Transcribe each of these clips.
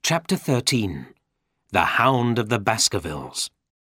Chapter 13. The Hound of the Baskervilles.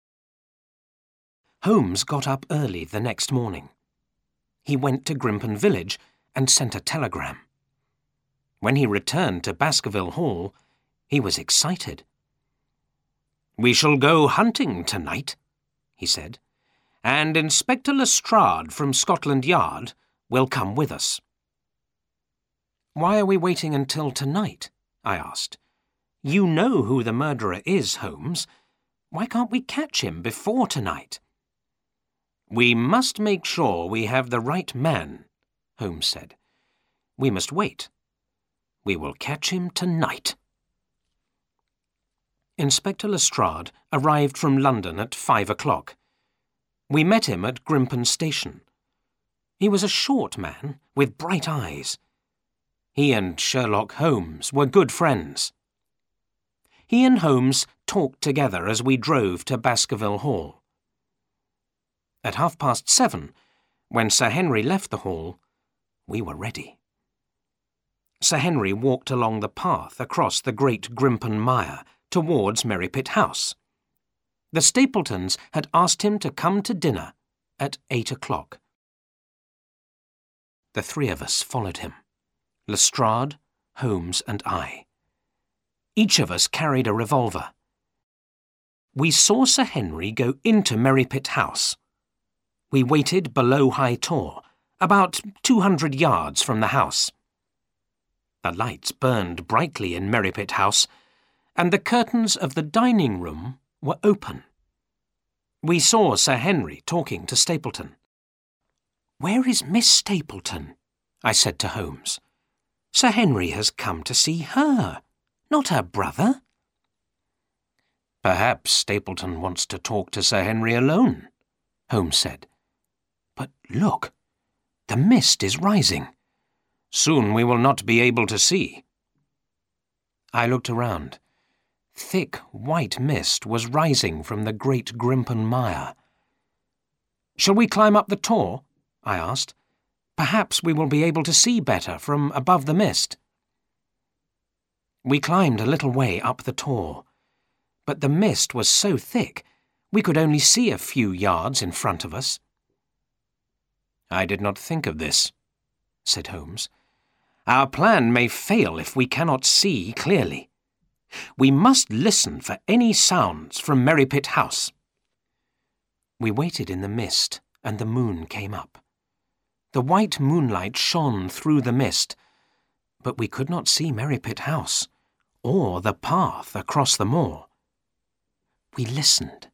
Holmes got up early the next morning. He went to Grimpen Village and sent a telegram. When he returned to Baskerville Hall, he was excited. "We shall go hunting tonight," he said, "and Inspector Lestrade from Scotland Yard will come with us." "Why are we waiting until tonight?" I asked. "You know who the murderer is, Holmes. Why can't we catch him before tonight?" "We must make sure we have the right man," Holmes said. "We must wait. We will catch him tonight." Inspector Lestrade arrived from London at 5 o'clock. We met him at Grimpen Station. He was a short man with bright eyes. He and Sherlock Holmes were good friends. He and Holmes talked together as we drove to Baskerville Hall. At 7:30, when Sir Henry left the hall, we were ready. Sir Henry walked along the path across the Great Grimpen Mire towards Merripit House. The Stapletons had asked him to come to dinner at 8 o'clock. The three of us followed him, Lestrade, Holmes and I. Each of us carried a revolver. We saw Sir Henry go into Merripit House. We waited below High Tor, about 200 yards from the house. The lights burned brightly in Merripit House, and the curtains of the dining room were open. We saw Sir Henry talking to Stapleton. "Where is Miss Stapleton?" I said to Holmes. "Sir Henry has come to see her, not her brother." "Perhaps Stapleton wants to talk to Sir Henry alone," Holmes said. "But look, the mist is rising. Soon we will not be able to see." I looked around. Thick white mist was rising from the Great Grimpen Mire. "Shall we climb up the tor?" I asked. "Perhaps we will be able to see better from above the mist." We climbed a little way up the tor, but the mist was so thick we could only see a few yards in front of us. "I did not think of this," said Holmes. "Our plan may fail if we cannot see clearly. We must listen for any sounds from Merripit House." We waited in the mist, and the moon came up. The white moonlight shone through the mist, but we could not see Merripit House, or the path across the moor. We listened.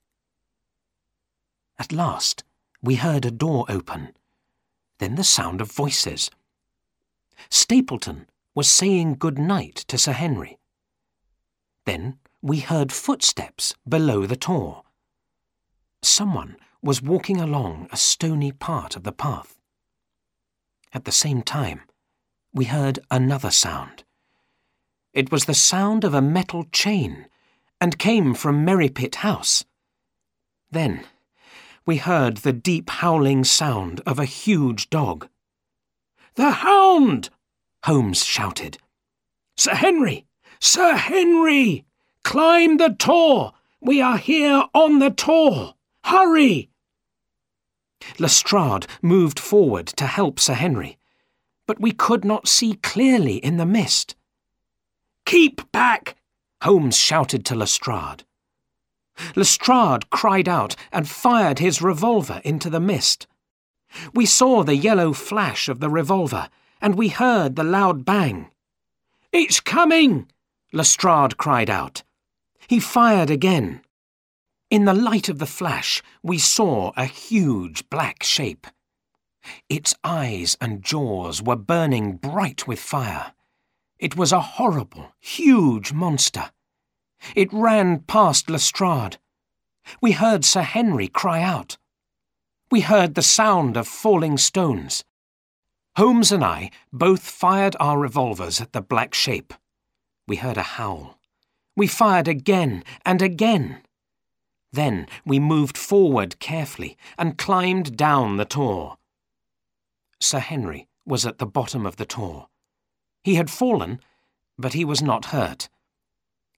At last, we heard a door open, then the sound of voices. Stapleton was saying good night to Sir Henry. Then we heard footsteps below the tor. Someone was walking along a stony part of the path. At the same time, we heard another sound. It was the sound of a metal chain, and came from Merripit House. Then we heard the deep howling sound of a huge dog. "The hound!" Holmes shouted. "Sir Henry! Sir Henry! Climb the tor! We are here on the tor! Hurry!" Lestrade moved forward to help Sir Henry, but we could not see clearly in the mist. "Keep back!" Holmes shouted to Lestrade. Lestrade cried out and fired his revolver into the mist. We saw the yellow flash of the revolver, and we heard the loud bang. "It's coming!" Lestrade cried out. He fired again. In the light of the flash, we saw a huge black shape. Its eyes and jaws were burning bright with fire. It was a horrible, huge monster. It ran past Lestrade. We heard Sir Henry cry out. We heard the sound of falling stones. Holmes and I both fired our revolvers at the black shape. We heard a howl. We fired again and again. Then we moved forward carefully and climbed down the tor. Sir Henry was at the bottom of the tor. He had fallen, but he was not hurt.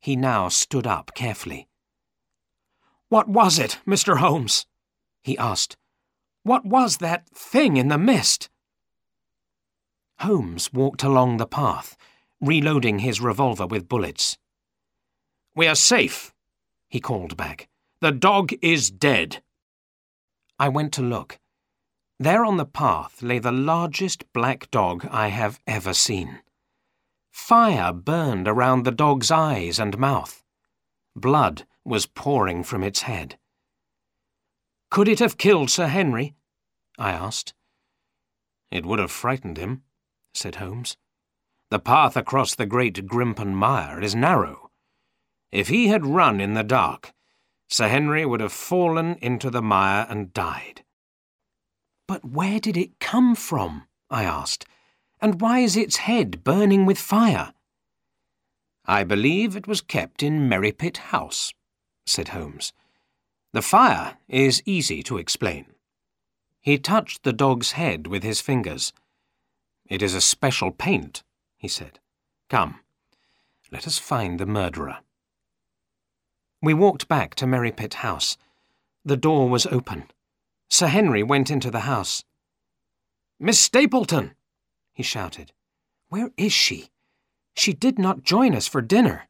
He now stood up carefully. "What was it, Mr. Holmes?" he asked. "What was that thing in the mist?" Holmes walked along the path, reloading his revolver with bullets. "We are safe," he called back. "The dog is dead." I went to look. There on the path lay the largest black dog I have ever seen. Fire burned around the dog's eyes and mouth. Blood was pouring from its head. "Could it have killed Sir Henry?" I asked. "It would have frightened him," said Holmes. "The path across the Great Grimpen Mire is narrow. If he had run in the dark, Sir Henry would have fallen into the mire and died." "But where did it come from?" I asked. "And why is its head burning with fire?" "I believe it was kept in Merripit House," said Holmes. "The fire is easy to explain." He touched the dog's head with his fingers. "It is a special paint," he said. "Come, let us find the murderer." We walked back to Merripit House. The door was open. Sir Henry went into the house. "Miss Stapleton!" he shouted. "Where is she? She did not join us for dinner."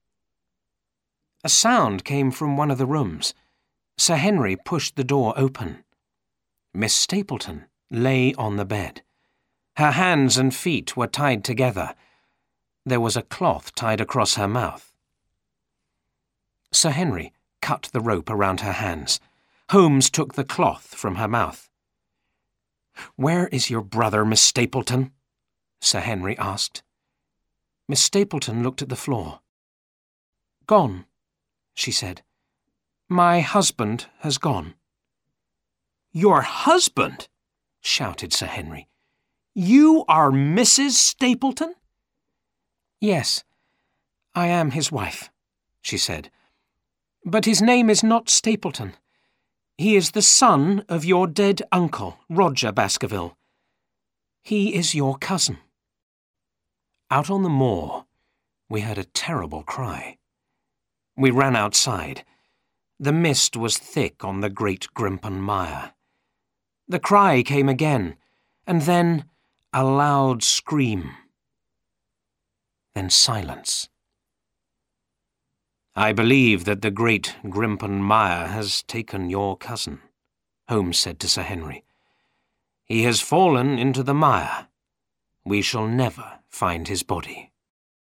A sound came from one of the rooms. Sir Henry pushed the door open. Miss Stapleton lay on the bed. Her hands and feet were tied together. There was a cloth tied across her mouth. Sir Henry cut the rope around her hands. Holmes took the cloth from her mouth. "Where is your brother, Miss Stapleton?" Sir Henry asked. Miss Stapleton looked at the floor. "Gone," she said. "My husband has gone." "Your husband?" shouted Sir Henry. "You are Mrs. Stapleton?" "Yes, I am his wife," she said. "But his name is not Stapleton. He is the son of your dead uncle, Roger Baskerville. He is your cousin." Out on the moor, we heard a terrible cry. We ran outside. The mist was thick on the Great Grimpen Mire. The cry came again, and then a loud scream. Then silence. "I believe that the Great Grimpen Mire has taken your cousin," Holmes said to Sir Henry. "He has fallen into the mire. We shall never find his body."